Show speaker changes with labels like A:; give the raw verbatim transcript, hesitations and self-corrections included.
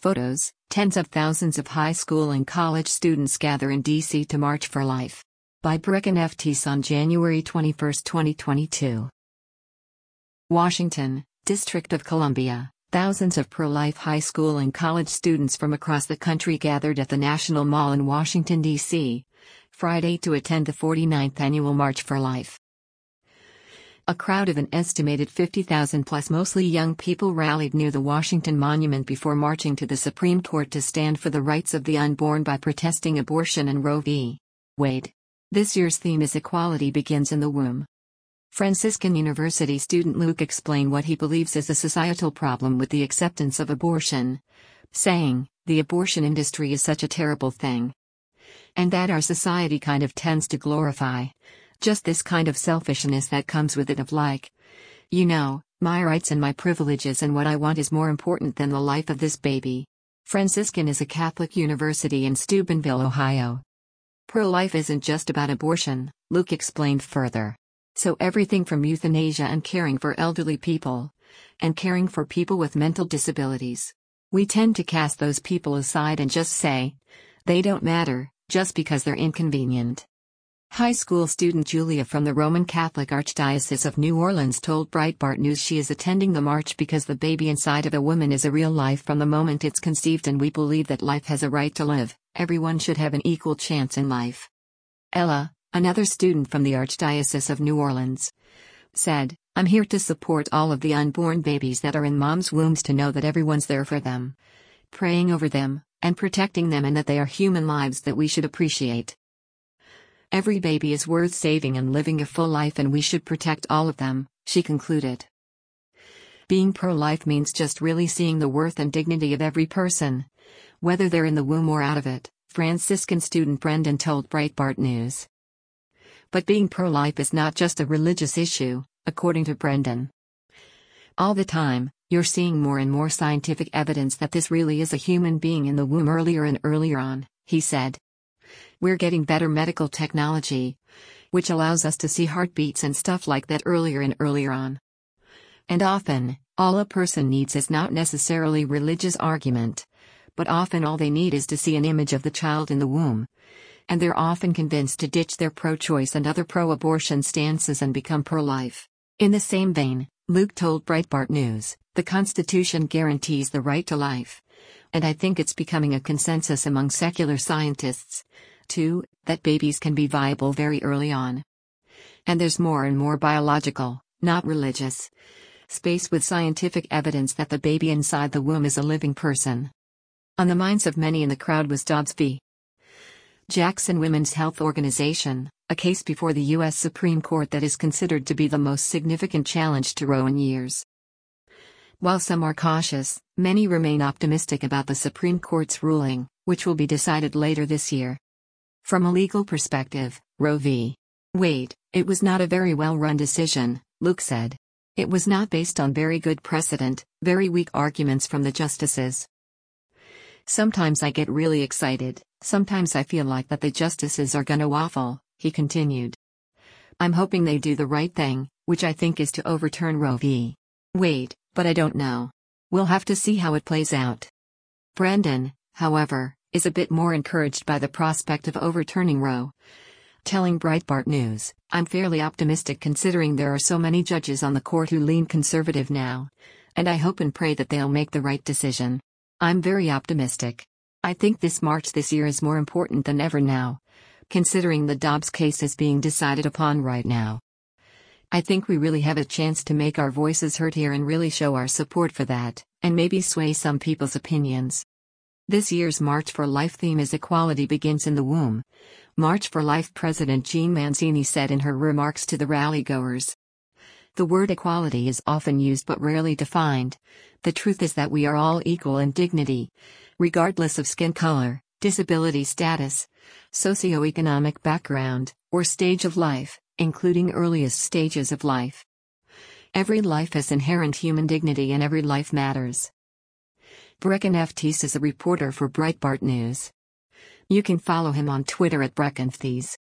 A: Photos: Tens of thousands of high school and college students gather in D C to March for Life. By Brecken F. Teese on January twenty-first, twenty twenty-two. Washington, District of Columbia. Thousands of pro-life high school and college students from across the country gathered at the National Mall in Washington, D C, Friday to attend the forty-ninth Annual March for Life. A crowd of an estimated fifty thousand plus mostly young people rallied near the Washington Monument before marching to the Supreme Court to stand for the rights of the unborn by protesting abortion and Roe v. Wade. This year's theme is Equality Begins in the Womb. Franciscan University student Luke explained what he believes is a societal problem with the acceptance of abortion, saying, "The abortion industry is such a terrible thing. And that our society kind of tends to glorify just this kind of selfishness that comes with it of like, you know, my rights and my privileges and what I want is more important than the life of this baby." Franciscan is a Catholic university in Steubenville, Ohio. Pro-life isn't just about abortion, Luke explained further. So everything from euthanasia and caring for elderly people, and caring for people with mental disabilities. We tend to cast those people aside and just say, they don't matter, just because they're inconvenient. High school student Julia from the Roman Catholic Archdiocese of New Orleans told Breitbart News she is attending the march because the baby inside of a woman is a real life from the moment it's conceived, and we believe that life has a right to live. Everyone should have an equal chance in life. Ella, another student from the Archdiocese of New Orleans, said, "I'm here to support all of the unborn babies that are in moms' wombs, to know that everyone's there for them, praying over them, and protecting them, and that they are human lives that we should appreciate. Every baby is worth saving and living a full life, and we should protect all of them," she concluded. Being pro-life means just really seeing the worth and dignity of every person, whether they're in the womb or out of it, Franciscan student Brendan told Breitbart News. But being pro-life is not just a religious issue, according to Brendan. All the time, you're seeing more and more scientific evidence that this really is a human being in the womb earlier and earlier on, he said. We're getting better medical technology, which allows us to see heartbeats and stuff like that earlier and earlier on. And often, all a person needs is not necessarily religious argument, but often all they need is to see an image of the child in the womb. And they're often convinced to ditch their pro-choice and other pro-abortion stances and become pro-life. In the same vein, Luke told Breitbart News, "The Constitution guarantees the right to life. And I think it's becoming a consensus among secular scientists, too, that babies can be viable very early on. And there's more and more biological, not religious, space with scientific evidence that the baby inside the womb is a living person." On the minds of many in the crowd was Dobbs v. Jackson Women's Health Organization, a case before the U S Supreme Court that is considered to be the most significant challenge to Roe in years. While some are cautious, many remain optimistic about the Supreme Court's ruling, which will be decided later this year. From a legal perspective, Roe v. Wade, it was not a very well-run decision, Luke said. It was not based on very good precedent, very weak arguments from the justices. "Sometimes I get really excited, sometimes I feel like that the justices are gonna waffle," he continued. "I'm hoping they do the right thing, which I think is to overturn Roe v. Wade, but I don't know. We'll have to see how it plays out." Brendan, however, is a bit more encouraged by the prospect of overturning Roe, telling Breitbart News, "I'm fairly optimistic considering there are so many judges on the court who lean conservative now, and I hope and pray that they'll make the right decision. I'm very optimistic. I think this march this year is more important than ever now, considering the Dobbs case is being decided upon right now. I think we really have a chance to make our voices heard here and really show our support for that, and maybe sway some people's opinions." This year's March for Life theme is Equality Begins in the Womb, March for Life President Jean Mancini said in her remarks to the rally-goers. The word equality is often used but rarely defined. The truth is that we are all equal in dignity, regardless of skin color, disability status, socioeconomic background, or stage of life, including earliest stages of life. Every life has inherent human dignity and every life matters. Brecken F. Teese is a reporter for Breitbart News. You can follow him on Twitter at Brecken F. Teese.